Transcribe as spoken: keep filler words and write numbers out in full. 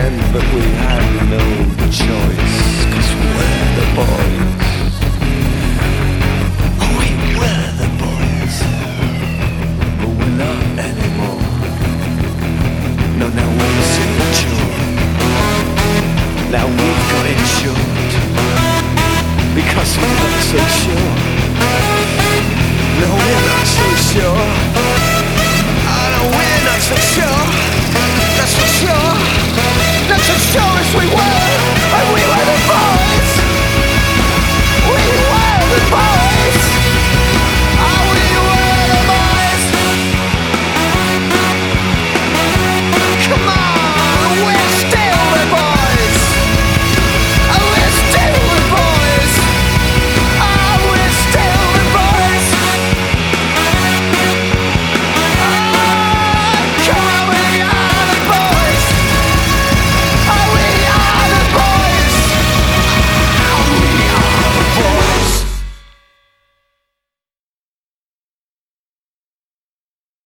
end, but we had no choice, 'cause we're the boys. We were the boys, but we're not anymore. No, now we're secure. Now we've got insured, because we're not so sure. No, we're not so sure.